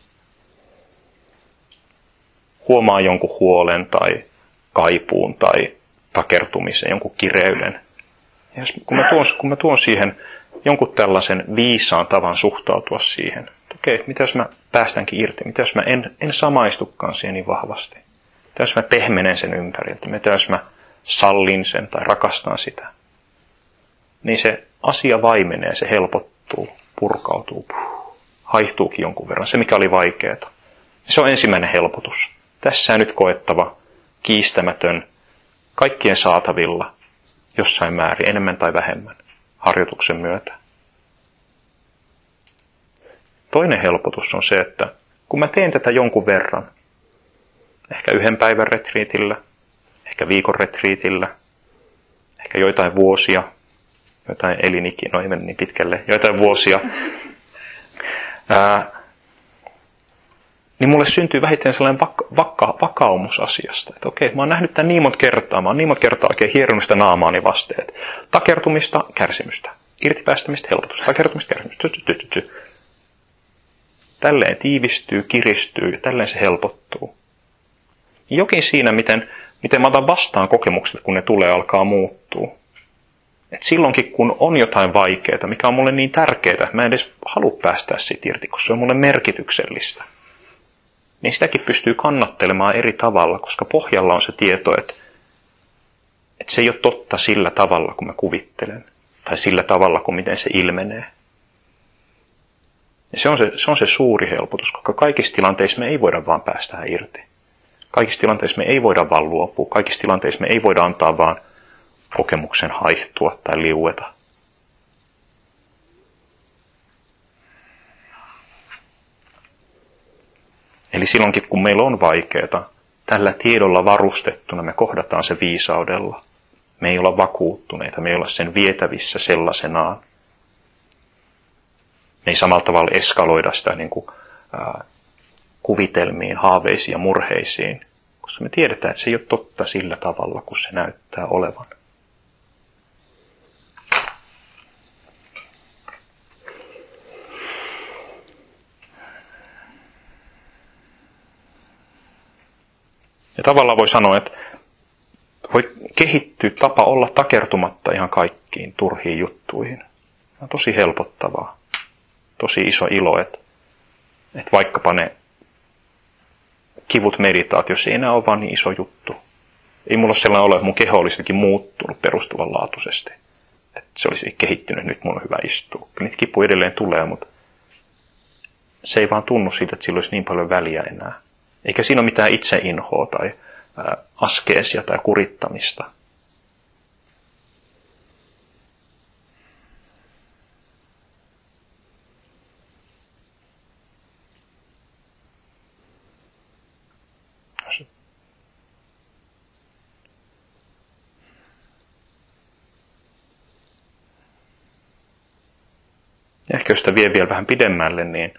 huomaa jonkun huolen tai kaipuun tai takertumisen, jonkun kireyden. Ja jos, kun, mä tuon, kun mä tuon siihen jonkun tällaisen viisaan tavan suhtautua siihen, että okei, mitä jos mä päästänkin irti, mitä jos mä en, en samaistukaan siihen niin vahvasti, mitä jos mä pehmenen sen ympäriltä, mitä jos mä sallin sen tai rakastan sitä, niin se asia vaimenee, se helpottuu, purkautuu, haihtuukin jonkun verran, se mikä oli vaikeaa. Se on ensimmäinen helpotus. Tässä on nyt koettava, kiistämätön, kaikkien saatavilla, jossain määrin, enemmän tai vähemmän, harjoituksen myötä. Toinen helpotus on se, että kun mä teen tätä jonkun verran, ehkä yhden päivän retriitillä, ehkä viikon retriitillä, ehkä joitain vuosia, joitain elinikin, no ei mennä niin pitkälle, joitain vuosia, ää, niin mulle syntyy vähitellen sellainen vaka- vaka- vakaumus asiasta. Että okei, mä oon nähnyt tämän niin monta kertaa, mä oon niin monta kertaa oikein hieronut sitä naamaani vasteet. Takertumista, kärsimystä. Irtipäästämistä, helpotusta. Takertumista, kärsimystä. Ty, ty, ty, ty. Tälleen tiivistyy, kiristyy ja tälleen se helpottuu. Jokin siinä, miten, miten mä otan vastaan kokemukset, kun ne tulee, alkaa muuttua. Et silloinkin, kun on jotain vaikeaa, mikä on mulle niin tärkeää, että mä en edes halua päästää siitä irti, koska se on mulle merkityksellistä. Niin sitäkin pystyy kannattelemaan eri tavalla, koska pohjalla on se tieto, että, että se ei ole totta sillä tavalla, kun mä kuvittelen, tai sillä tavalla, kuin miten se ilmenee. Ja se on se, se on se suuri helpotus, koska kaikissa tilanteissa me ei voida vaan päästä irti. Kaikissa tilanteissa me ei voida vaan luopua, kaikissa tilanteissa me ei voida antaa vaan kokemuksen haihtua tai liueta. Eli silloinkin, kun meillä on vaikeaa, tällä tiedolla varustettuna me kohdataan se viisaudella. Me ei olla vakuuttuneita, me ei olla sen vietävissä sellaisenaan. Me ei samalla tavalla eskaloida sitä niin kuin, ää, kuvitelmiin, haaveisiin ja murheisiin, koska me tiedetään, että se ei ole totta sillä tavalla, kun se näyttää olevan. Ja tavallaan voi sanoa, että voi kehittyä tapa olla takertumatta ihan kaikkiin turhiin juttuihin. Se on tosi helpottavaa. Tosi iso ilo, että, että vaikkapa ne kivut meditaatiossa ei enää ole vaan niin iso juttu. Ei mulla ole sellainen ole, että mun keho olisi jotenkin muuttunut perustavanlaatuisesti. Että se olisi kehittynyt, nyt mun on hyvä istua. Niitä kipuja edelleen tulee, mutta se ei vaan tunnu siitä, että sillä olisi niin paljon väliä enää. Eikä siinä ole mitään itseinhoa tai ää, askeesia tai kurittamista. Ja ehkä jos sitä vie vielä vähän pidemmälle, niin,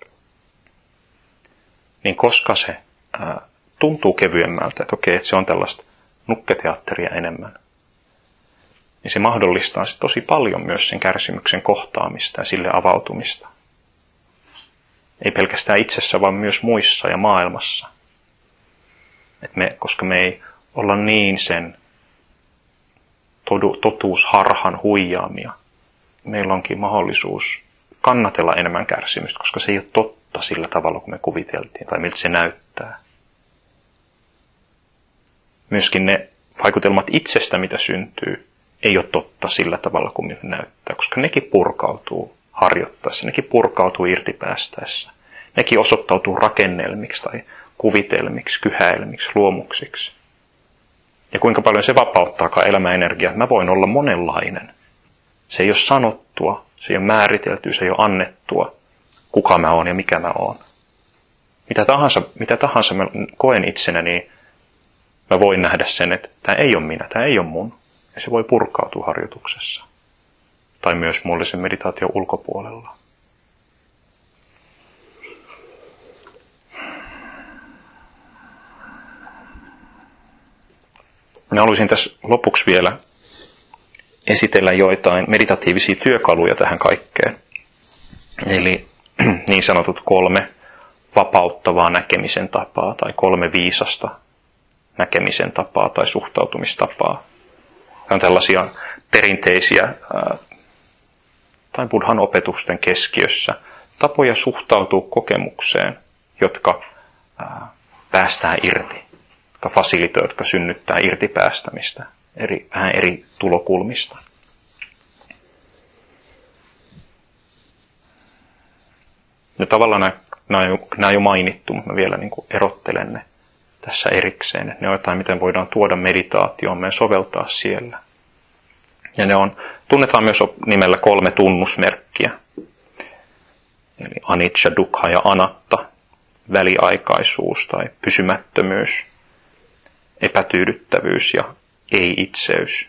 niin koska se ää, tuntuu kevyemmältä, että okei, että se on tällaista nukketeatteria enemmän, niin se mahdollistaa sit tosi paljon myös sen kärsimyksen kohtaamista ja sille avautumista. Ei pelkästään itsessä, vaan myös muissa ja maailmassa. Et me, koska me ei olla niin sen todu, totuusharhan huijaamia, meillä onkin mahdollisuus kannatella enemmän kärsimystä, koska se ei ole totta sillä tavalla, kuin me kuviteltiin, tai miltä se näyttää. Myöskin ne vaikutelmat itsestä, mitä syntyy, ei ole totta sillä tavalla, kuin miltä näyttää, koska nekin purkautuu harjoittaessa, nekin purkautuu irtipäästäessä. Nekin osoittautuu rakennelmiksi tai kuvitelmiksi, kyhäelmiksi, luomuksiksi. Ja kuinka paljon se vapauttaakaan elämäenergiaa, että mä voin olla monenlainen. Se ei ole sanottua, se ei ole määriteltyä, se ei ole annettua, kuka mä oon ja mikä mä oon. Mitä tahansa, mitä tahansa mä koen itsenä, niin mä voin nähdä sen, että tämä ei ole minä, tämä ei ole mun. Ja se voi purkautua harjoituksessa. Tai myös muodollisen meditaation ulkopuolella. Minä haluaisin tässä lopuksi vielä esitellä joitain meditatiivisia työkaluja tähän kaikkeen. Eli niin sanotut kolme vapauttavaa näkemisen tapaa tai kolme viisasta näkemisen tapaa tai suhtautumistapaa. Tämä on tällaisia perinteisiä ää, tai buddhan opetusten keskiössä tapoja suhtautua kokemukseen, jotka ää, päästään irti, jotka fasilitoivat, jotka synnyttää irtipäästämistä. Eri, vähän eri tulokulmista. Ja tavallaan nämä, nämä, on, jo, nämä on jo mainittu, mutta mä vielä niin kuin erottelen ne tässä erikseen. Ne on jotain, miten voidaan tuoda meditaatioon ja soveltaa siellä. Ja ne on, tunnetaan myös nimellä kolme tunnusmerkkiä. Eli anicca, dukkha ja anatta, väliaikaisuus tai pysymättömyys, epätyydyttävyys ja ei-itseys.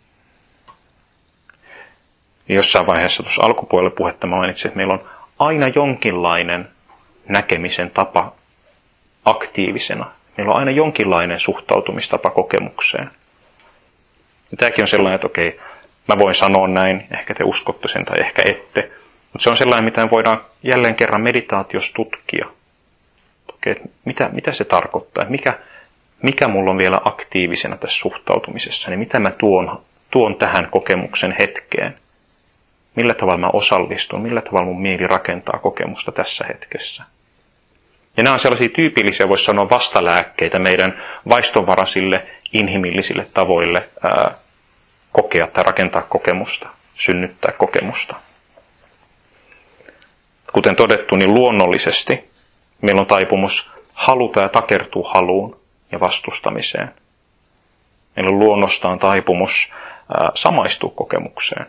Jossain vaiheessa tuossa alkupuolella puhetta mä mainitsin, että meillä on aina jonkinlainen näkemisen tapa aktiivisena. Meillä on aina jonkinlainen suhtautumistapa kokemukseen. Ja tämäkin on sellainen, että okei, mä voin sanoa näin, ehkä te uskotte sen tai ehkä ette. Mutta se on sellainen, mitä voidaan jälleen kerran meditaatiossa tutkia. Okei, mitä, mitä se tarkoittaa? Mikä, mikä mulla on vielä aktiivisena tässä suhtautumisessa? Niin mitä mä tuon, tuon tähän kokemuksen hetkeen? Millä tavalla mä osallistun? Millä tavalla mun mieli rakentaa kokemusta tässä hetkessä? Ja nämä on sellaisia tyypillisiä, voisi sanoa, vastalääkkeitä meidän vaistonvaraisille, inhimillisille tavoille ää, kokea tai rakentaa kokemusta, synnyttää kokemusta. Kuten todettu, niin luonnollisesti meillä on taipumus haluta ja takertua haluun ja vastustamiseen. Meillä on luonnostaan taipumus ää, samaistua kokemukseen.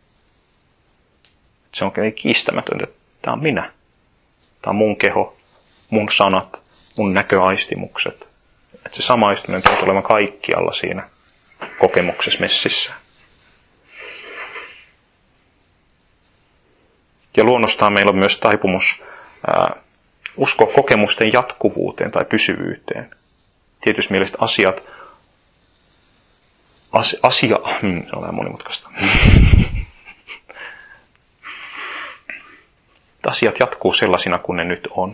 Se on kiistämätöntä, että tämä on minä. Tämä on mun keho, mun sanat, mun näköaistimukset. Että se samaistuminen tulee olemaan kaikkialla siinä kokemuksessa messissä. Ja luonnostaan meillä on myös taipumus ää, uskoa kokemusten jatkuvuuteen tai pysyvyyteen. Tietysti mielestä asiat, as, asia, hmm, se on vähän monimutkaista. Asiat jatkuu sellaisina kuin ne nyt on.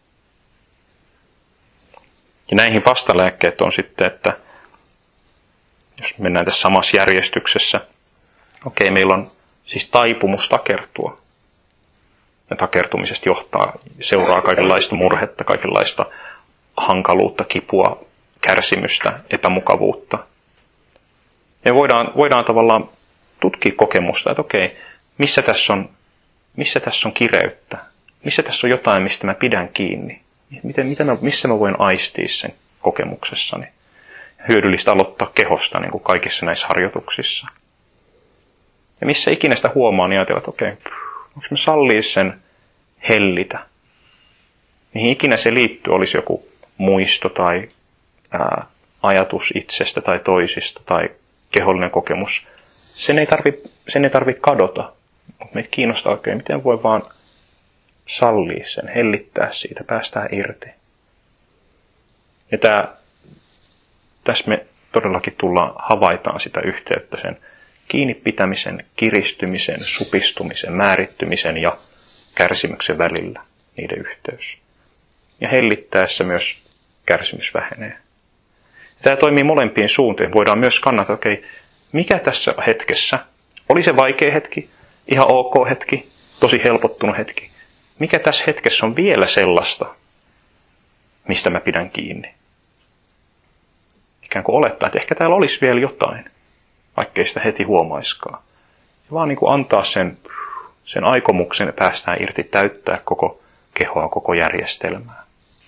Ja näihin vastalääkkeet on sitten, että jos mennään tässä samassa järjestyksessä, okei, meillä on siis taipumus takertua. Ja takertumisesta johtaa, seuraa kaikenlaista murhetta, kaikenlaista hankaluutta, kipua, kärsimystä, epämukavuutta. Ja voidaan, voidaan tavallaan tutkia kokemusta, että okei, missä tässä on, missä tässä on kireyttä, missä tässä on jotain, mistä mä pidän kiinni. Miten, miten mä, missä mä voin aistia sen kokemuksessani. Ja hyödyllistä aloittaa kehosta niin kuin kaikissa näissä harjoituksissa. Ja missä ikinä sitä huomaa, niin ajatellaan, että okei, onko me sallii sen hellitä. Mihin ikinä se liittyy, olisi joku muisto tai ää, ajatus itsestä tai toisista tai kehollinen kokemus. Sen ei tarvitse sen ei tarvi kadota, mutta meitä kiinnostaa oikein, miten voi vaan sallia sen, hellittää siitä, päästään irti. Ja tämä, tässä me todellakin tullaan, havaitaan sitä yhteyttä sen kiinni pitämisen, kiristymisen, supistumisen, määrittymisen ja kärsimyksen välillä, niiden yhteys. Ja hellittäessä myös kärsimys vähenee. Tämä toimii molempiin suuntiin. Voidaan myös kannata, okei, okay, mikä tässä hetkessä, oli se vaikea hetki, ihan ok hetki, tosi helpottunut hetki. Mikä tässä hetkessä on vielä sellaista, mistä mä pidän kiinni? Ikään kuin olettaa, että ehkä täällä olisi vielä jotain, vaikkei sitä heti huomaiskaan. Ja vaan niin kuin antaa sen, sen aikomuksen, että päästään irti täyttää koko kehoa, koko järjestelmää.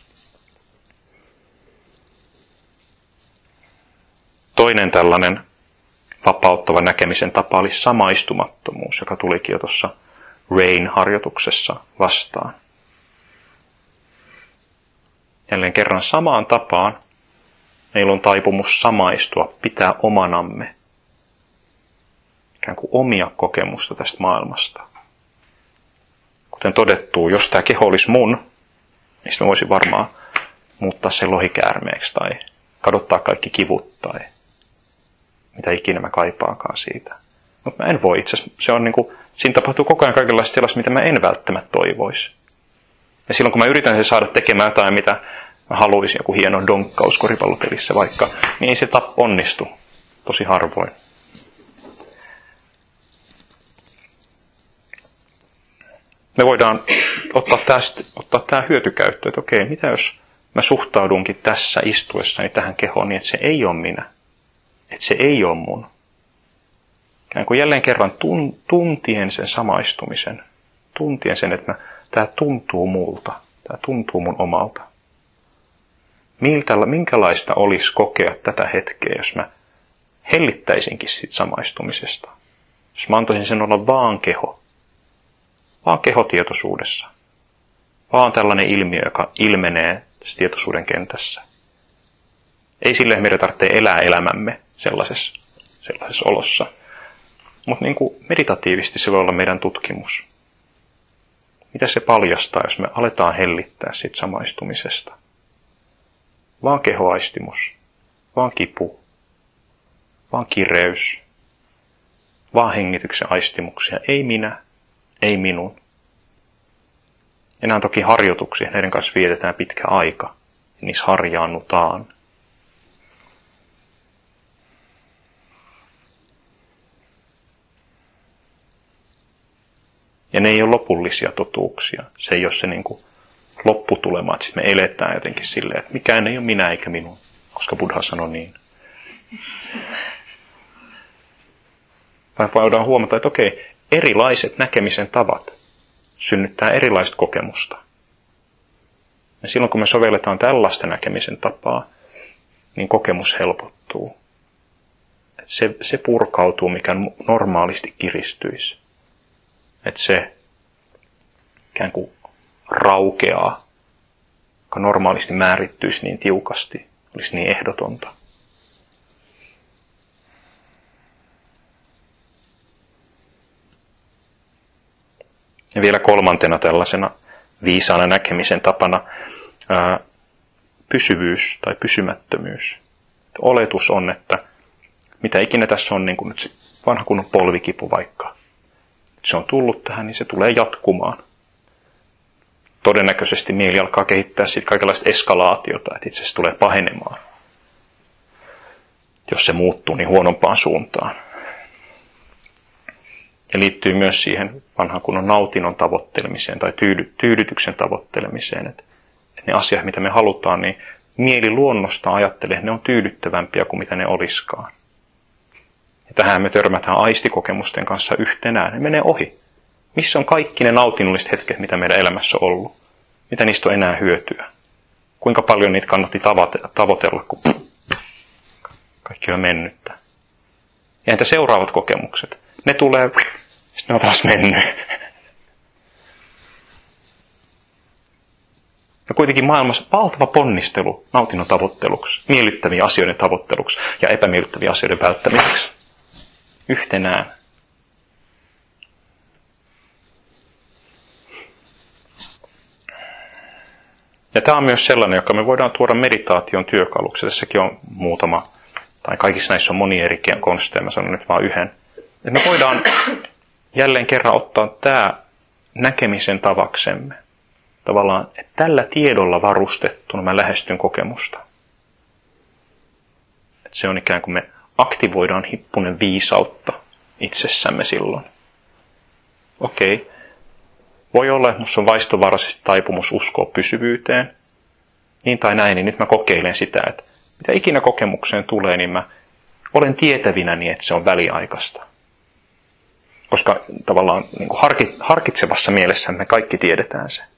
Toinen tällainen vapauttava näkemisen tapa oli samaistumattomuus, joka tulikin jo tuossa Rain-harjoituksessa vastaan. Jälleen kerran samaan tapaan meillä on taipumus samaistua, pitää omanamme ikään kuin omia kokemusta tästä maailmasta. Kuten todettu, jos tämä keho olisi mun, niin mä voisin varmaan muuttaa sen lohikäärmeeksi tai kadottaa kaikki kivut tai mitä ikinä mä kaipaakaan siitä. Mutta mä en voi itse asiassa, se on niin kuin, siinä tapahtuu koko ajan kaikenlaista sellaista, mitä mä en välttämättä toivoisi. Ja silloin kun mä yritän se saada tekemään jotain, mitä mä haluaisin, joku hieno donkkaus koripallopelissä vaikka, niin ei se tap onnistu tosi harvoin. Me voidaan ottaa, tästä, ottaa tämä hyötykäyttöön, että okei, mitä jos mä suhtaudunkin tässä istuessani tähän kehoon niin, että se ei ole minä, että se ei ole mun. Ikään kuin jälleen kerran tun, tuntien sen samaistumisen, tuntien sen, että mä, tämä tuntuu multa, tämä tuntuu mun omalta. Miltä, minkälaista olisi kokea tätä hetkeä, jos mä hellittäisinkin siitä samaistumisesta? Jos mä antaisin sen olla vaan keho, vaan kehotietoisuudessa, vaan tällainen ilmiö, joka ilmenee tässä tietoisuuden kentässä. Ei silleen, meidän tarvitsee elää elämämme sellaisessa, sellaisessa olossa. Mutta niin kuin meditatiivisesti se voi olla meidän tutkimus. Mitä se paljastaa, jos me aletaan hellittää siitä samaistumisesta? Vaan kehoaistimus, vaan kipu, vaan kireys, vaan hengityksen aistimuksia. Ei minä, ei minun. Ja nämä on toki harjoituksia, näiden kanssa vietetään pitkä aika, ja niissä harjaannutaan. Ja ne ei ole lopullisia totuuksia. Se ei ole se niin kuin lopputulema, että me eletään jotenkin silleen, että mikään ei ole minä eikä minun, koska Buddha sanoi niin. Vai voidaan huomata, että okei, erilaiset näkemisen tavat synnyttää erilaista kokemusta. Ja silloin kun me sovelletaan tällaista näkemisen tapaa, niin kokemus helpottuu. Että se, se purkautuu, mikä normaalisti kiristyisi. Että se ikään kuin raukeaa, joka normaalisti määrittyisi niin tiukasti, olisi niin ehdotonta. Ja vielä kolmantena tällaisena viisaana näkemisen tapana ää, pysyvyys tai pysymättömyys. Oletus on, että mitä ikinä tässä on, niin kuin nyt se vanha kunnon polvikipu vaikka, se on tullut tähän, niin se tulee jatkumaan. Todennäköisesti mieli alkaa kehittää siitä kaikenlaista eskalaatiota, että itse asiassa tulee pahenemaan. Jos se muuttuu niin huonompaan suuntaan. Ja liittyy myös siihen vanhan kunnon nautinnon tavoittelemiseen tai tyydy, tyydytyksen tavoittelemiseen. Että, että ne asiat, mitä me halutaan, niin mieli luonnostaan ajattelee, että ne on tyydyttävämpiä kuin mitä ne olisikaan. Ja tähän me törmätään aistikokemusten kanssa yhtenään. Ne menee ohi. Missä on kaikki ne nautinnolliset hetket, mitä meidän elämässä on ollut? Mitä niistä on enää hyötyä? Kuinka paljon niitä kannatti tavoitella, kun Kaikki on mennyttä. Ja entä seuraavat kokemukset? Ne tulee, sitten ne on taas mennyt. Ja kuitenkin maailmassa valtava ponnistelu nautinnon tavoitteluksi, miellyttävien asioiden tavoitteluksi ja epämiellyttävien asioiden välttämiseksi. Yhtenään. Ja tämä on myös sellainen, joka me voidaan tuoda meditaation työkaluksi. Tässäkin on muutama, tai kaikissa näissä on monia eri konsteja, mä sanon nyt vaan yhden. Ja me voidaan jälleen kerran ottaa tämä näkemisen tavaksemme. Tavallaan, että tällä tiedolla varustettuna mä lähestyn kokemusta. Että se on ikään kuin me aktivoidaan hippunen viisautta itsessämme silloin. Okei. Voi olla, että minussa on vaistovaraisesti taipumus uskoa pysyvyyteen. Niin tai näin, niin nyt mä kokeilen sitä, että mitä ikinä kokemukseen tulee, niin mä olen tietävinäni, että se on väliaikaista. Koska tavallaan niin kuin harkitsevassa mielessä me kaikki tiedetään se.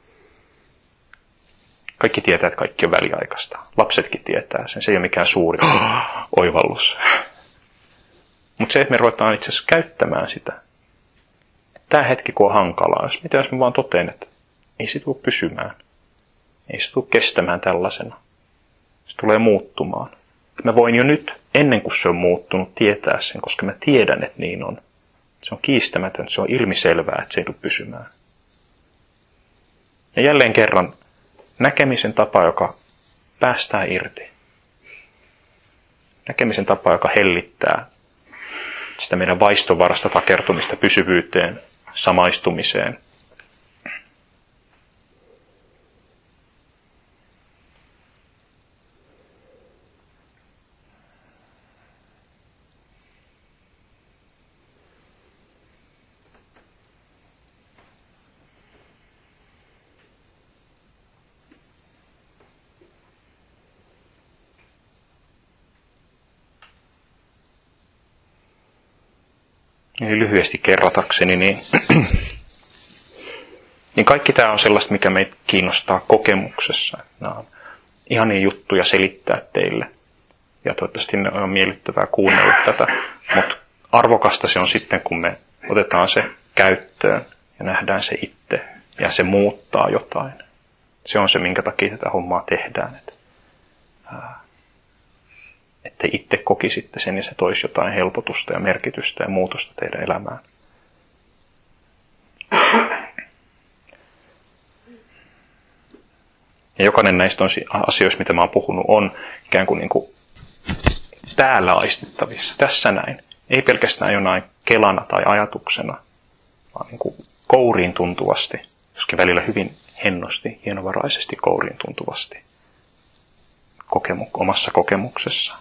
Kaikki tietää, että kaikki on väliaikaista. Lapsetkin tietää sen. Se ei ole mikään suuri oivallus. Mutta se, että me ruvetaan itse asiassa käyttämään sitä. Tämä hetki, kun on hankalaa, jos, mitä jos mä vaan totean, että ei se tule pysymään. Ei se tule kestämään tällaisena. Se tulee muuttumaan. Mä voin jo nyt, ennen kuin se on muuttunut, tietää sen, koska mä tiedän, että niin on. Se on kiistämätön, se on ilmiselvää, että se ei tule pysymään. Ja jälleen kerran, näkemisen tapa, joka päästää irti. Näkemisen tapa, joka hellittää sitä meidän vaistovarasta takertumista pysyvyyteen, samaistumiseen. Eli lyhyesti kerratakseni, niin, niin kaikki tämä on sellaista, mikä meitä kiinnostaa kokemuksessa. Nämä on ihania juttuja selittää teille. Ja toivottavasti ne on miellyttävää kuunnella tätä. Mutta arvokasta se on sitten, kun me otetaan se käyttöön ja nähdään se itse. Ja se muuttaa jotain. Se on se, minkä takia tätä hommaa tehdään. Että, ää, että itse kokisitte sen ja se toisi jotain helpotusta ja merkitystä ja muutosta teidän elämään. Ja jokainen näistä asioista, mitä mä oon puhunut, on ikään kuin, niin kuin täällä aistittavissa, tässä näin. Ei pelkästään jonain kelana tai ajatuksena, vaan niin kuin kouriin tuntuvasti, joskin välillä hyvin hennosti, hienovaraisesti kouriin tuntuvasti kokemu- omassa kokemuksessa.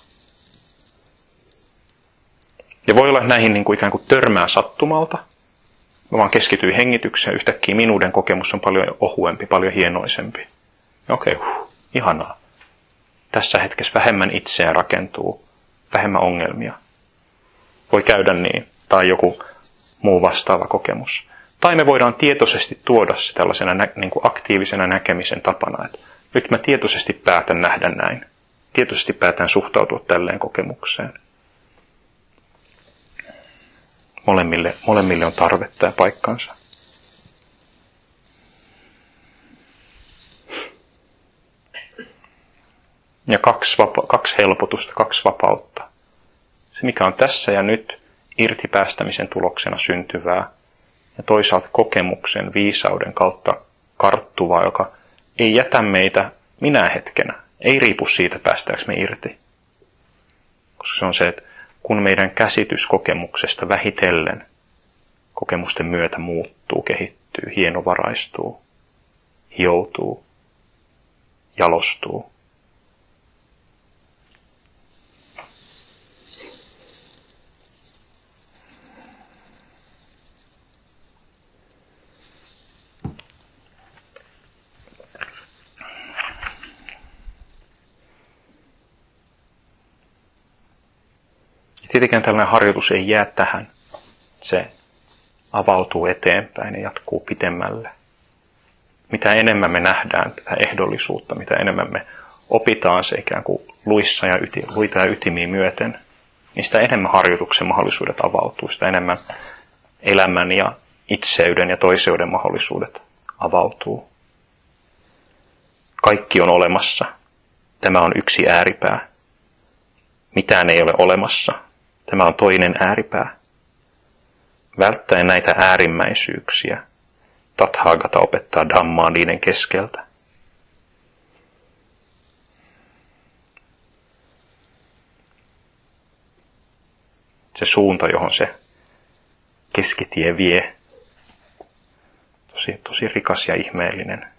Ja voi olla, että näihin niin kuin ikään kuin törmää sattumalta. Mä vaan keskityin hengitykseen, yhtäkkiä minuuden kokemus on paljon ohuempi, paljon hienoisempi. Okei, okay, huh, ihanaa. Tässä hetkessä vähemmän itseään rakentuu, vähemmän ongelmia. Voi käydä niin, tai joku muu vastaava kokemus. Tai me voidaan tietoisesti tuoda se tällaisena nä- niin kuin aktiivisena näkemisen tapana, että nyt mä tietoisesti päätän nähdä näin. Tietoisesti päätän suhtautua tälleen kokemukseen. Molemmille, molemmille on tarvetta ja paikkansa. Ja kaksi, vapa- kaksi helpotusta, kaksi vapautta. Se, mikä on tässä ja nyt irtipäästämisen tuloksena syntyvää, ja toisaalta kokemuksen, viisauden kautta karttuvaa, joka ei jätä meitä minä hetkenä. Ei riipu siitä, päästäänkö me irti. Koska se on se, että kun meidän käsitys kokemuksesta vähitellen kokemusten myötä muuttuu, kehittyy, hienovaraistuu, hioutuu, jalostuu. Tietenkään tällainen harjoitus ei jää tähän. Se avautuu eteenpäin ja jatkuu pitemmälle. Mitä enemmän me nähdään tätä ehdollisuutta, mitä enemmän me opitaan se ikään kuin luissa ja yti, luita ja ytimiä myöten, niin sitä enemmän harjoituksen mahdollisuudet avautuu, sitä enemmän elämän ja itseyden ja toiseuden mahdollisuudet avautuu. Kaikki on olemassa. Tämä on yksi ääripää. Mitään ei ole olemassa. Tämä on toinen ääripää. Välttäen näitä äärimmäisyyksiä, Tathagata opettaa Dhammaa niiden keskeltä. Se suunta, johon se keskitie vie, tosi, tosi rikas ja ihmeellinen.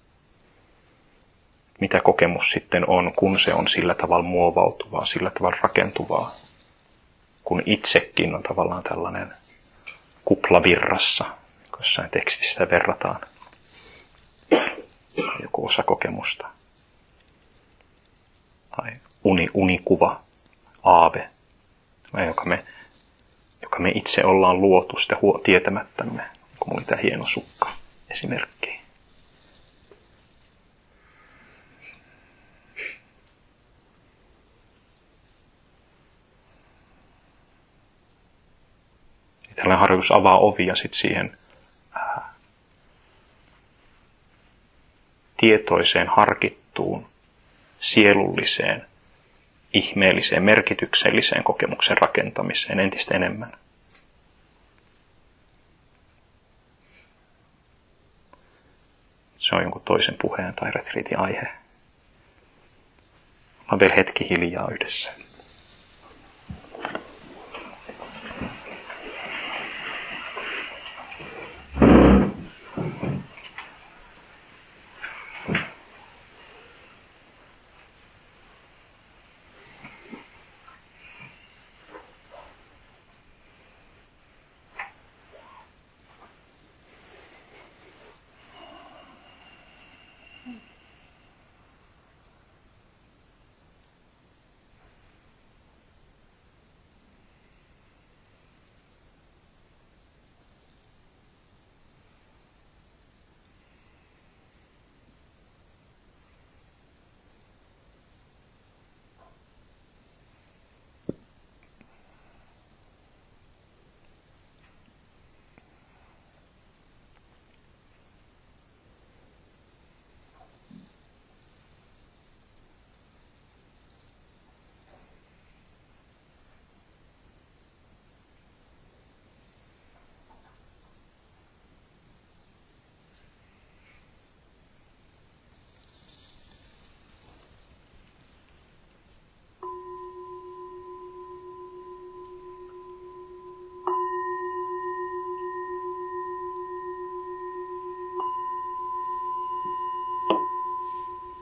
Mitä kokemus sitten on, kun se on sillä tavalla muovautuvaa, sillä tavalla rakentuvaa, kun itsekin on tavallaan tällainen kuplavirrassa, kun jossain tekstissä verrataan joku osa kokemusta. Tai uni, unikuva, aave, joka me, joka me itse ollaan luotu sitä huo, tietämättämme, kun mulla oli tämä hieno sukka esimerkki. Tällainen harjoitus avaa ovia sitten siihen ää, tietoiseen, harkittuun, sielulliseen, ihmeelliseen, merkitykselliseen kokemuksen rakentamiseen entistä enemmän. Se on jonkun toisen puheen tai retriitin aihe. Ollaan vielä hetki hiljaa yhdessä.